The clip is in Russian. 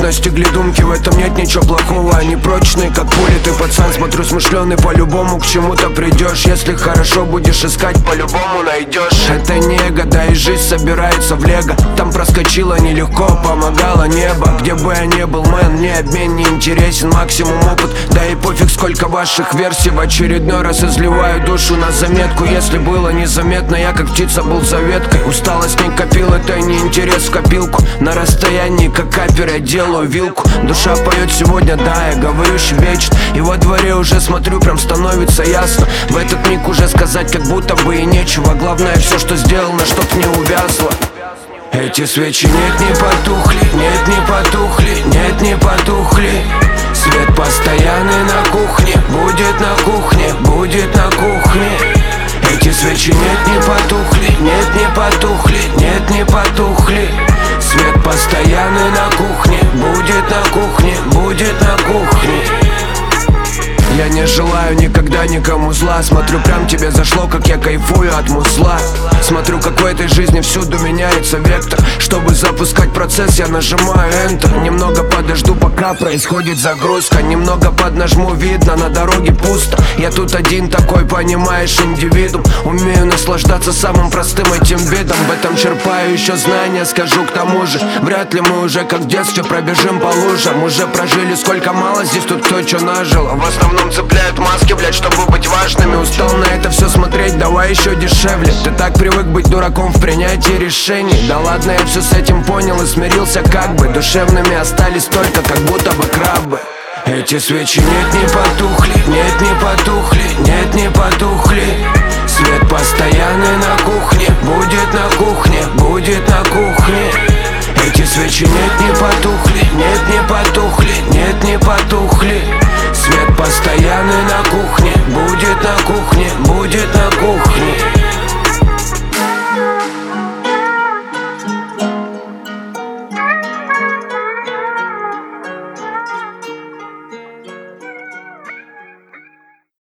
настигли думки, в этом нет ничего плохого. Они прочные, как пули, ты пацан, смотрю, смышленый. По-любому к чему-то придешь. Если хорошо будешь искать, по-любому найдешь. Это не эго, да и жизнь собирается в лего. Там проскочила нелегко, помогало небо. Где бы я ни был, мэн, мне обмен не интересен. Максимум опыт, да и пофиг сколько ваших версий. В очередной раз изливаю душу на заметку. Если было незаметно, я как птица был за веткой. Усталость не копил, это не интерес в копилку. На расстоянии, как капер, я делаю вилку. Душа поет сегодня, да, я говорю, щебечет. И во дворе уже смотрю, прям становится ясно. В этот миг уже сказать как будто бы и нечего. Главное все, что сделано, чтоб не увязло. Эти свечи нет, не потухли, нет, не потухли, нет, не потухли. Свет постоянный на кухне, будет на кухне, будет на кухне. Эти свечи нет, не потухли, нет, не потухли, нет, не потухли. Свет постоянный на кухне, будет на кухне, будет на кухне. Я не желаю никогда никому зла. Смотрю, прям тебе зашло, как я кайфую от мусла. Смотрю, как в этой жизни всюду меняется вектор. Чтобы запускать процесс, я нажимаю Enter. Немного подожду, пока происходит загрузка. Немного поднажму, видно, на дороге пусто. Я тут один такой, понимаешь, индивидуум. Умею наслаждаться самым простым этим видом. В этом черпаю еще знания, скажу к тому же. Вряд ли мы уже как в детстве пробежим по лужам. Уже прожили сколько мало, здесь тут кто что нажил. В основном цепляют маски, блять, чтобы быть важными. Устал на это все смотреть, давай еще дешевле. Ты так привык быть дураком в принятии решений. Да ладно, я все с этим понял и смирился как бы. Душевными остались только как будто бы крабы. Эти свечи нет, не потухли, нет, не потухли, нет, не потухли. Свет постоянный на кухне, будет на кухне, будет на кухне. Эти свечи нет, не потухли, нет, не потухли, нет, не потухли. Свет постоянный на кухне, будет на кухне, будет на кухне.